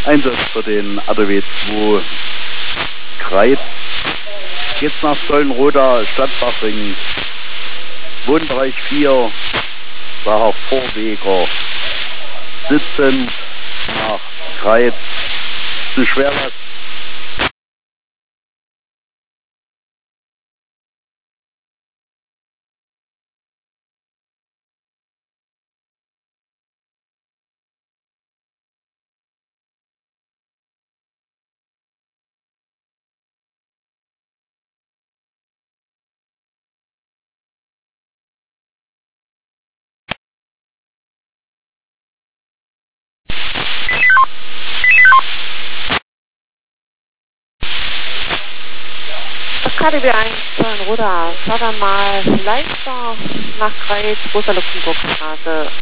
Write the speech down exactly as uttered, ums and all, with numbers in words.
Einsatz für den A D W zwei Kreis. Jetzt nach Stollenroda, Stadtbachring, Wohnbereich vier, daher Vorweger, sitzend nach Kreis zu Schwerlast. K D W eins Stollenroda, Förder mal leichter nach Kreis, Rosa Luxemburg Straße.